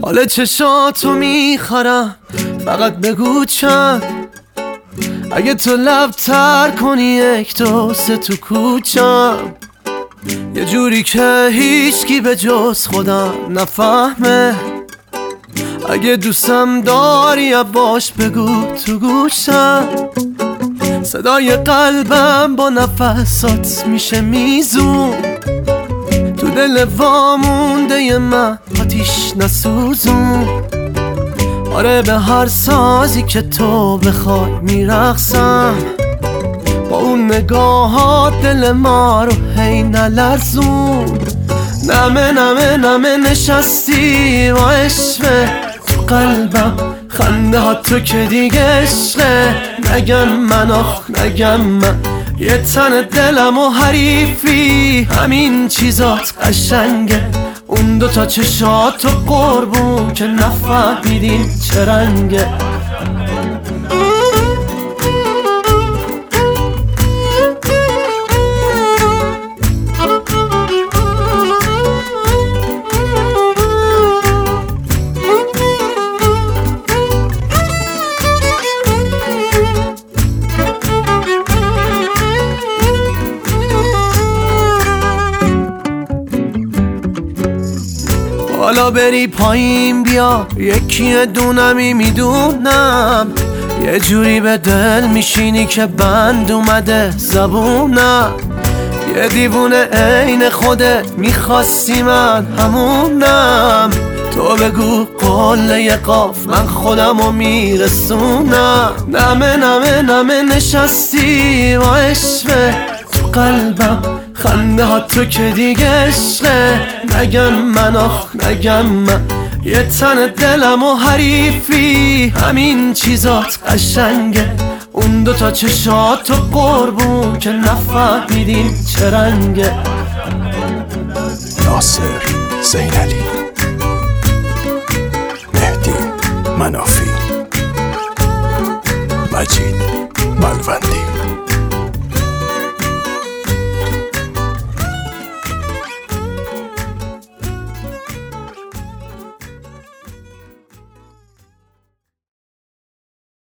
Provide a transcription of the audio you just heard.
حال چشاتو میخرم، فقط بگو چند. اگه تو لب تر کنی یک دو سه تو کوچم، یه جوری که هیچکی به جز خودم نفهمه. اگه دوستم داری باش بگو تو گوشم، صدای قلبم با نفسات میشه میزون. تو دل وامونده من آتیش نسوزون. آره به هر سازی که تو بخوای میرقصم، با اون نگاهات دل ما رو هی نلرزون. نمه نمه نمه نشستی با عشقه تو قلبم، خنده ها تو که دیگه عشقه. نگم من آخ نگم من، یه تن دلم و حریفی، همین چیزات قشنگه. اون دوتا چشات و قربون که نفهمیدیم چه رنگه. حالا بری پایین بیا، یکی دونمی میدونم. یه جوری به دل میشینی که بند اومده زبونم. یه دیوونه عین خودت میخواستی من همونم. تو بگو قله قاف من خودمو میرسونم. نمه نمه نمه نشستی با عشقه تو قلبم، خنده ها تو که دیگه عشقه. نگم من آخ نگم من، یه تن دلم و حریفی، همین چیزات قشنگه. اون دوتا چشات و قربون که نفهمیدیم چه رنگه. ناصر زینعلی، مهدی منافی.